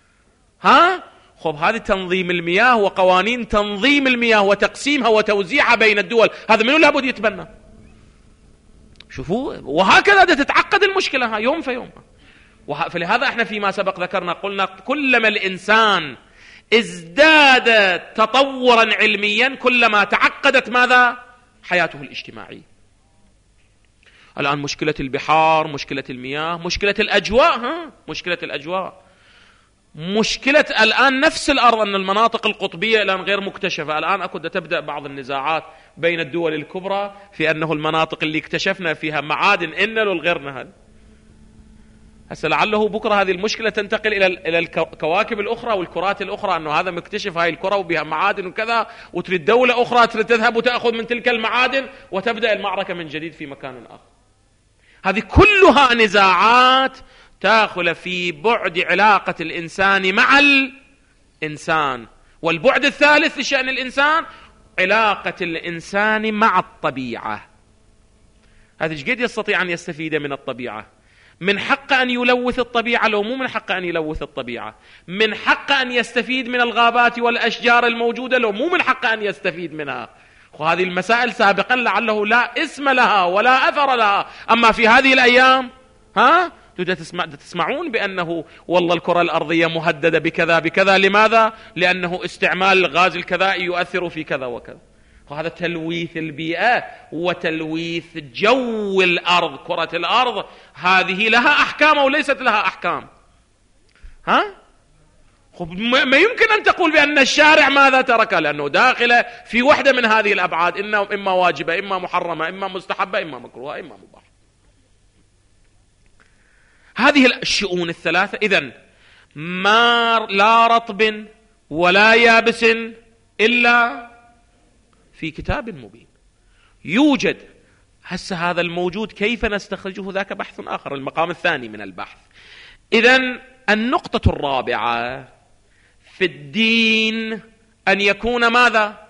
هذه تنظيم المياه وقوانين تنظيم المياه وتقسيمها وتوزيعها بين الدول، هذا منو لابد يتبنى؟ شوفوا، وهكذا تتعقد المشكلة يوم في يوم. فلهذا احنا فيما سبق ذكرنا قلنا كلما الإنسان ازداد تطورا علميا كلما تعقدت ماذا؟ حياته الاجتماعية. الآن مشكلة البحار، مشكلة المياه، مشكلة الأجواء، مشكلة الأجواء، مشكلة الآن نفس الأرض، أن المناطق القطبية الآن غير مكتشفة. الآن أكد تبدأ بعض النزاعات بين الدول الكبرى في أنه المناطق اللي اكتشفنا فيها معادن إن والغيرنا هذا. هسه لعله بكرة هذه المشكلة تنتقل إلى الكواكب الأخرى والكرات الأخرى، أنه هذا مكتشف هاي الكرة وبها معادن وكذا، وتريد دولة أخرى تريد تذهب وتأخذ من تلك المعادن وتبدأ المعركة من جديد في مكان آخر. هذه كلها نزاعات تأخذ في بعد علاقة الإنسان مع الإنسان. والبعد الثالث لشأن الإنسان علاقة الإنسان مع الطبيعة. هذا قد يستطيع أن يستفيد من الطبيعة؟ من حق أن يلوث الطبيعة لو مو من حق أن يلوث الطبيعة؟ من حق أن يستفيد من الغابات والأشجار الموجودة لو مو من حق أن يستفيد منها؟ وهذه المسائل سابقا لعله لا اسم لها ولا أثر لها، أما في هذه الأيام تسمعون بأنه والله الكرة الأرضية مهددة بكذا بكذا. لماذا؟ لأنه استعمال الغاز الكذائي يؤثر في كذا وكذا. وهذا تلويث البيئة وتلويث جو الأرض، كرة الأرض هذه لها أحكام أو ليست لها أحكام؟ ما يمكن أن تقول بأن الشارع ماذا ترك، لأنه داخل في وحدة من هذه الأبعاد، إنه إما واجبة، إما محرمة، إما مستحبة، إما مكروهة، إما مباح. هذه الشؤون الثلاثة. إذن ما لا رطب ولا يابس إلا في كتاب مبين يوجد. هسه هذا الموجود كيف نستخرجه؟ ذاك بحث آخر، المقام الثاني من البحث. إذن النقطة الرابعة في الدين أن يكون ماذا؟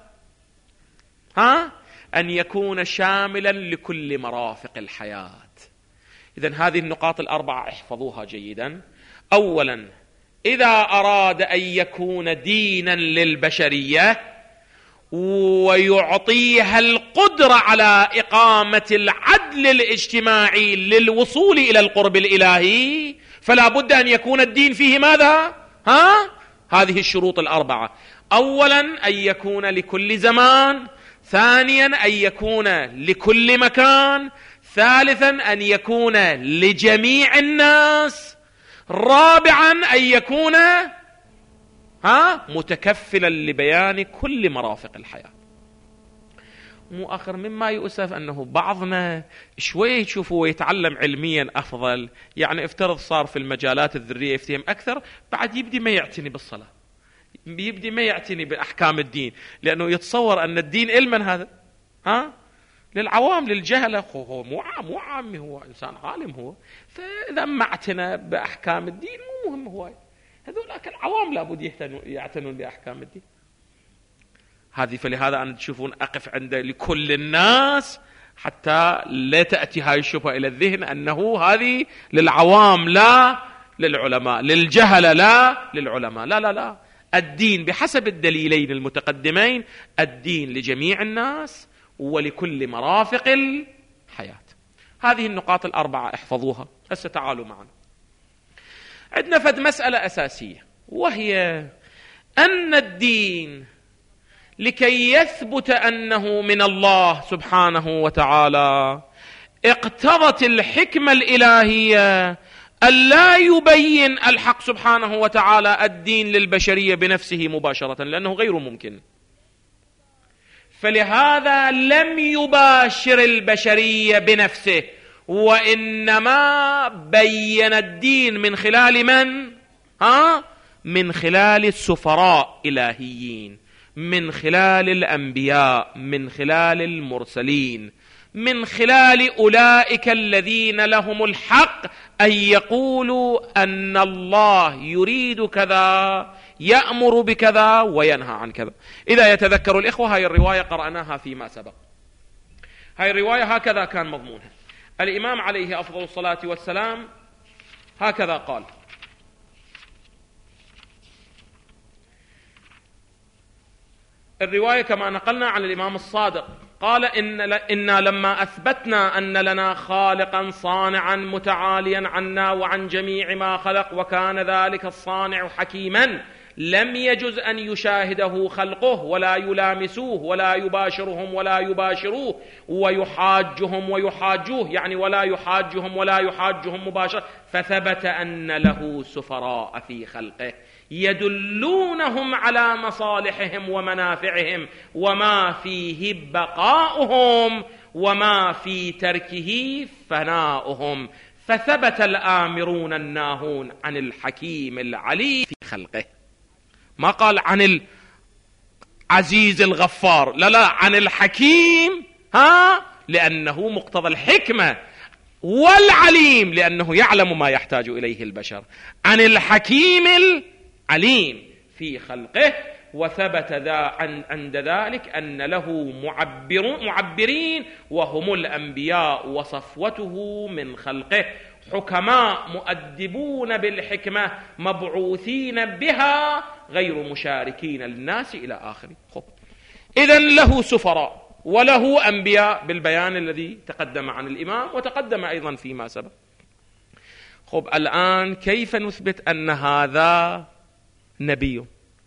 أن يكون شاملا لكل مرافق الحياة. إذن هذه النقاط الأربعة احفظوها جيدا. أولا، إذا أراد أن يكون دينا للبشرية ويعطيها القدرة على إقامة العدل الاجتماعي للوصول إلى القرب الإلهي، فلا بد أن يكون الدين فيه ماذا؟ هذه الشروط الأربعة: أولا أن يكون لكل زمان، ثانيا أن يكون لكل مكان، ثالثا أن يكون لجميع الناس، رابعا أن يكون متكفلا لبيان كل مرافق الحياة. مو آخر مما يؤسف أنه بعضنا شوية يشوفه ويتعلم علميا أفضل، يعني افترض صار في المجالات الذرية يفتهم أكثر، بعد يبدي ما يعتني بالصلاة، يبدي ما يعتني بأحكام الدين، لأنه يتصور أن الدين علما هذا للعوام للجهلة. هو مو عامي، هو إنسان عالم هو، فإذا ما اعتنى بأحكام الدين مو مهم هو. هذولاك العوام لابد يعتنون بأحكام الدين هذه. فلهذا أنا تشوفون أقف عند لكل الناس حتى لا تأتي هاي الشبهة إلى الذهن أنه هذه للعوام لا للعلماء، للجهلة لا للعلماء. لا لا لا، الدين بحسب الدليلين المتقدمين الدين لجميع الناس ولكل مرافق الحياة. هذه النقاط الأربعة احفظوها. هسه تعالوا معنا، عندنا فد مسألة أساسية، وهي أن الدين لكي يثبت أنه من الله سبحانه وتعالى اقتضت الحكمة الإلهية ألا يبين الحق سبحانه وتعالى الدين للبشرية بنفسه مباشرة، لأنه غير ممكن. فلهذا لم يباشر البشرية بنفسه، وإنما بين الدين من خلال من؟ من خلال السفراء إلهيين، من خلال الأنبياء، من خلال المرسلين، من خلال أولئك الذين لهم الحق أن يقولوا أن الله يريد كذا، يأمر بكذا وينهى عن كذا. إذا يتذكر الإخوة هاي الرواية قرأناها فيما سبق. هاي الرواية هكذا كان مضمونها. الإمام عليه أفضل الصلاة والسلام هكذا قال: الرواية كما نقلنا عن الإمام الصادق قال: إنا لما أثبتنا أن لنا خالقا صانعا متعاليا عنا وعن جميع ما خلق، وكان ذلك الصانع حكيما، لم يجز أن يشاهده خلقه ولا يلامسوه ولا يباشرهم ولا يباشروه ويحاجهم ويحاجوه، يعني ولا يحاجهم ولا يحاجهم مباشرة. فثبت أن له سفراء في خلقه يدلونهم على مصالحهم ومنافعهم وما فيه بقاؤهم وما في تركه فناؤهم. فثبت الآمرون الناهون عن الحكيم العليم في خلقه. ما قال عن العزيز الغفار، لا لا، عن الحكيم، لأنه مقتضى الحكمة، والعليم لأنه يعلم ما يحتاج إليه البشر. عن الحكيم العليم في خلقه. وثبت عند ذلك أن له معبرين وهم الأنبياء وصفوته من خلقه، حكماء مؤدبون بالحكمة مبعوثين بها غير مشاركين للناس إلى آخره. إذن له سفراء وله أنبياء بالبيان الذي تقدم عن الإمام وتقدم أيضا فيما سبق. الآن كيف نثبت أن هذا نبي؟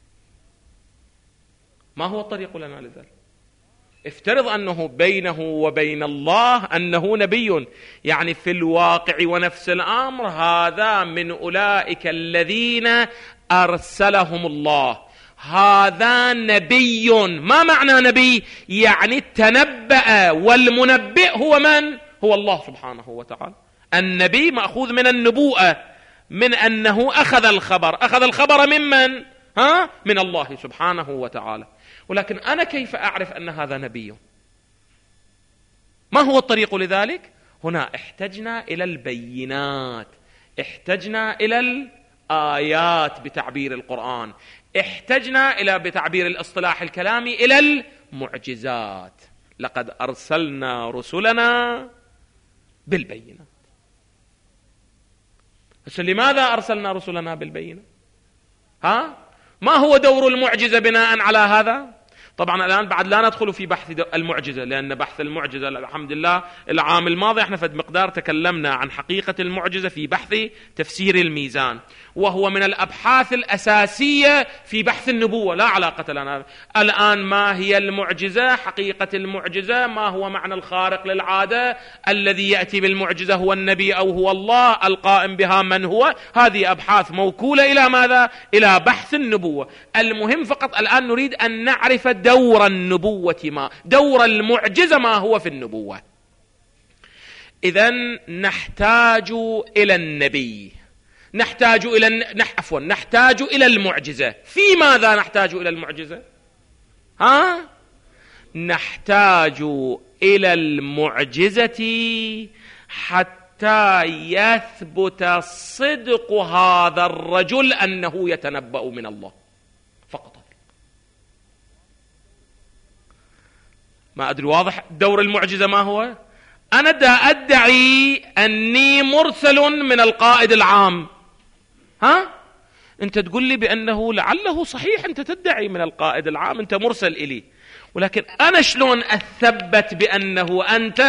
ما هو الطريق لنا لذلك؟ افترض أنه بينه وبين الله أنه نبي، يعني في الواقع ونفس الأمر هذا من أولئك الذين أرسلهم الله، هذا نبي. ما معنى نبي؟ يعني التنبأ، والمنبئ هو من؟ هو الله سبحانه وتعالى. النبي مأخوذ من النبوءة، من أنه أخذ الخبر ممن؟ من الله سبحانه وتعالى. ولكن أنا كيف أعرف أن هذا نبي؟ ما هو الطريق لذلك؟ هنا احتجنا إلى البينات، احتجنا إلى الآيات بتعبير القرآن، احتجنا إلى بتعبير الاصطلاح الكلامي إلى المعجزات. لقد أرسلنا رسلنا بالبينات. لماذا أرسلنا رسلنا بالبينات؟ ما هو دور المعجزة بناء على هذا؟ طبعا الآن بعد لا ندخل في بحث المعجزة، لأن بحث المعجزة الحمد لله العام الماضي احنا فد مقدار تكلمنا عن حقيقة المعجزة في بحث تفسير الميزان، وهو من الأبحاث الأساسية في بحث النبوة، لا علاقة لنا الآن ما هي المعجزة، حقيقة المعجزة، ما هو معنى الخارق للعادة، الذي يأتي بالمعجزة هو النبي أو هو الله، القائم بها من هو. هذه أبحاث موكولة إلى ماذا؟ إلى بحث النبوة. المهم فقط الآن نريد أن نعرف دور النبوة، دور المعجزة ما هو في النبوة. إذن نحتاج إلى النبي، نحتاج إلى المعجزة. في ماذا نحتاج إلى المعجزة؟ نحتاج إلى المعجزة حتى يثبت صدق هذا الرجل أنه يتنبأ من الله فقط. ما أدري واضح دور المعجزة ما هو؟ أنا أدعي أني مرسل من القائد العام، أنت تقول لي بأنه لعله صحيح، أنت تدعي من القائد العام، أنت مرسل إلي، ولكن أنا شلون أثبت بأنه أنت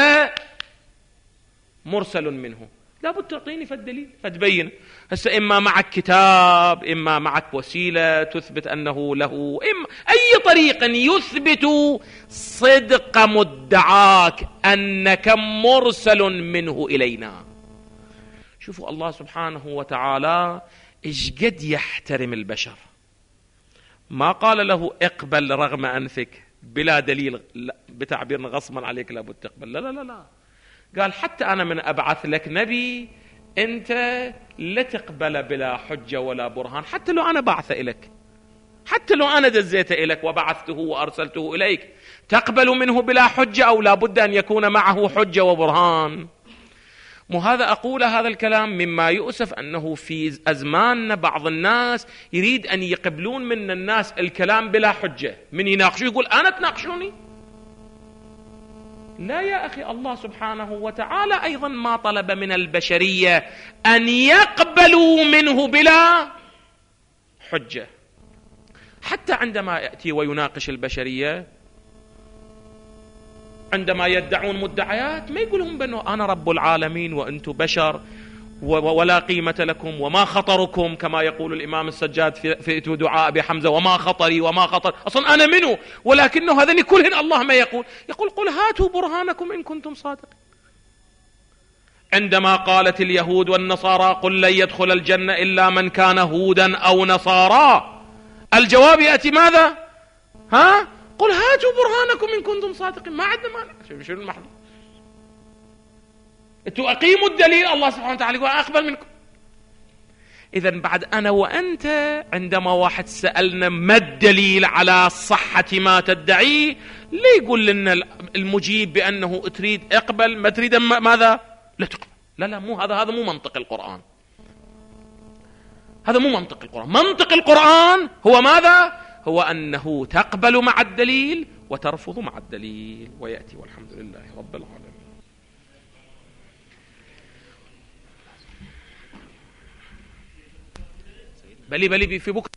مرسل منه؟ لابد تعطيني فالدليل فتبين. هسه إما معك كتاب، إما معك وسيلة تثبت أنه له، إما أي طريق يثبت صدق مدعاك أنك مرسل منه إلينا. شوفوا الله سبحانه وتعالى إيش قد يحترم البشر. ما قال له اقبل رغم أنفك بلا دليل، بتعبيرنا غصبا عليك لابد تقبل، لا لا لا لا، قال حتى أنا من أبعث لك نبي أنت لا تقبل بلا حجة ولا برهان، حتى لو أنا بعث إليك، حتى لو أنا دزيت إليك وبعثته وأرسلته إليك، تقبل منه بلا حجة أو لا بد أن يكون معه حجة وبرهان؟ وهذا أقول هذا الكلام مما يؤسف أنه في أزماننا بعض الناس يريد أن يقبلون من الناس الكلام بلا حجة، من يناقشوا يقول أنا تناقشوني. لا يا أخي، الله سبحانه وتعالى أيضا ما طلب من البشرية أن يقبلوا منه بلا حجة. حتى عندما يأتي ويناقش البشرية، عندما يدعون مدعيات، ما يقولهم بأنه أنا رب العالمين وأنتم بشر ولا قيمة لكم وما خطركم، كما يقول الإمام السجاد في دعاء أبي حمزة، وما خطري وما خطر، أصلا أنا منه، ولكنه هذين كلهن الله ما يقول قل هاتوا برهانكم إن كنتم صادقين. عندما قالت اليهود والنصارى قل لن يدخل الجنة إلا من كان هودا أو نصارى، الجواب يأتي ماذا؟ قل هاتوا برهانكم إن كنتم صادقين. ما عندنا مانع، شنو المحظور؟ أقيموا الدليل، الله سبحانه وتعالى يقول أقبل منكم. إذن بعد أنا وأنت عندما واحد سألنا ما الدليل على صحة ما تدعيه، لا يقول لنا المجيب بأنه تريد اقبل، ما تريد ماذا؟ لا تقبل. لا مو هذا مو منطق القرآن، هذا مو منطق القرآن. منطق القرآن هو ماذا؟ هو أنه تقبل مع الدليل وترفض مع الدليل، ويأتي والحمد لله رب العالمين. بلي في بكرة